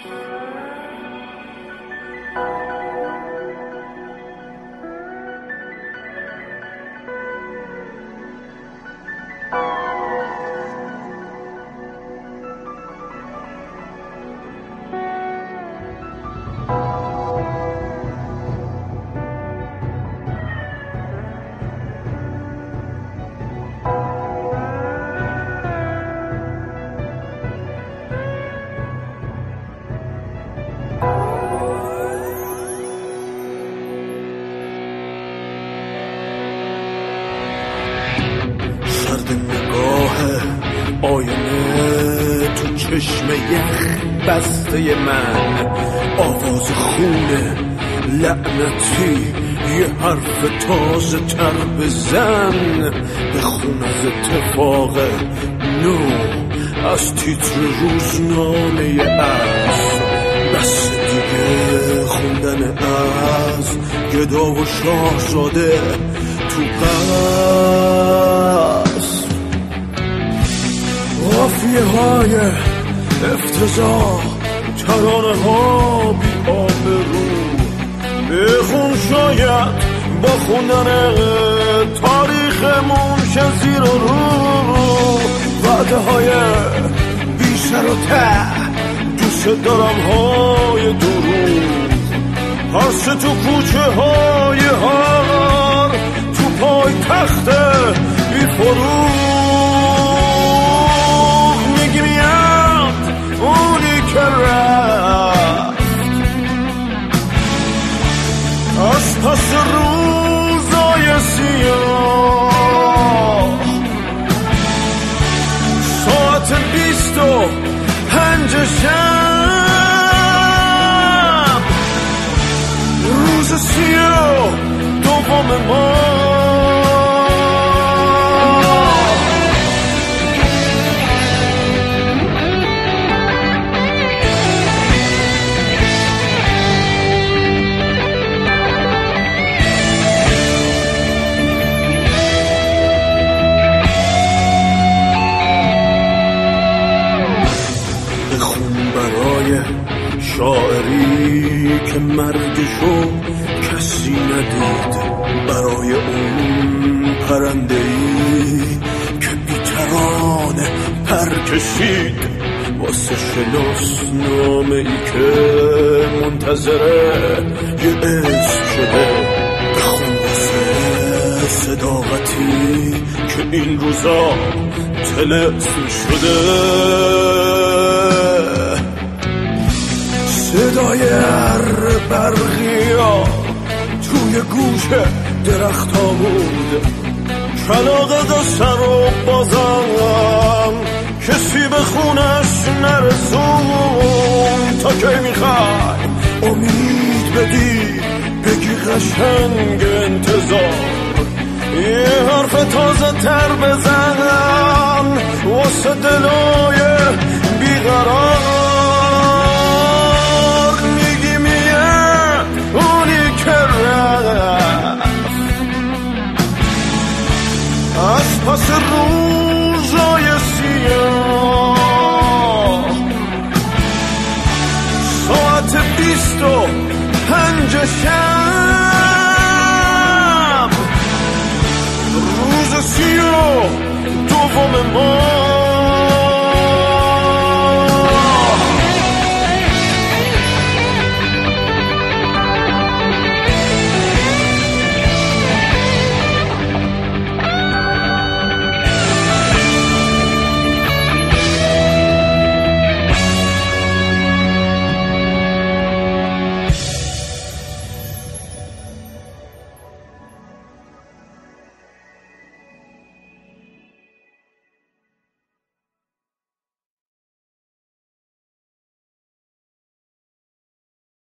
آینه تو چشم یخ بسته من، آواز خونه لعنتی یه حرف تازه تر بزن، بخون از اتفاق نو از تیتر روزنامه از بس دیگه خوندن از گدا و شاهزاده تو قصر، قافیه های افتضاح، ترانه ها بی آبرو، بخون شاید با خوندن تاریخمون شه زیر و رو، وعده های بی سر و ته، دوست دارم های درو، هرس تو کوچه های هر، تو پای تخت بی فروغ، میگی میاد اونی که رفت از پس روزای سیاه، ساعت 25 شب، روز 32 ماه. شاعری که مرگشو کسی ندید، برای اون پرنده‌ای که بی‌ترانه پر کشید، واسه شناسنامه‌ای که منتظره یه اسم شده، بخون واسه صداقتی که این روزا طلسم شده، صدای هر برقیا توی گوش درخت ها بود، کلاغ سر و بازم کسی به خونش نرسون، تا کی میخوای امید بدی بگی قشنگ انتظار، یه حرف تازه تر بزن واسه دلای بیقرار، از پس رو